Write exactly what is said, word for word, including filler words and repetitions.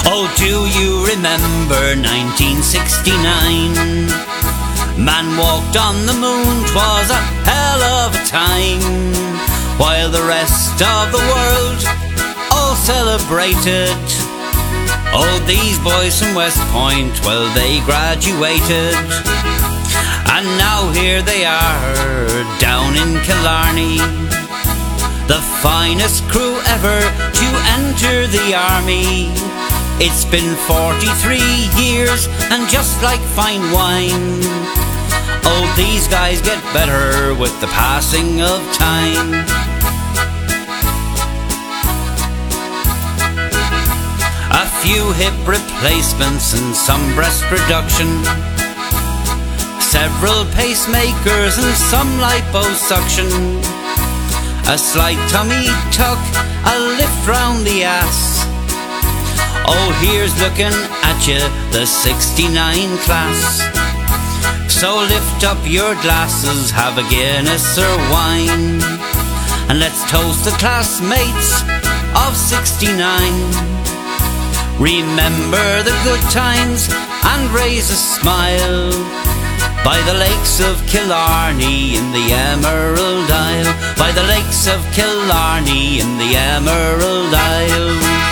Oh, do you remember nineteen sixty-nine? Man walked on the moon, 'twas a hell of a time, while the rest of the world all celebrated. Oh, these boys from West Point, well, they graduated. And now here they are, down in Killarney, the finest crew ever to enter the army. It's been forty-three years, and just like fine wine, oh, these guys get better with the passing of time. A few hip replacements and some breast reduction, several pacemakers and some liposuction, a slight tummy tuck, a lift round the ass. Oh, here's looking at you, the sixty-nine class. So lift up your glasses, have a Guinness or wine, and let's toast the classmates of sixty-nine. Remember the good times and raise a smile by the lakes of Killarney in the Emerald Isle, by the lakes of Killarney in the Emerald Isle.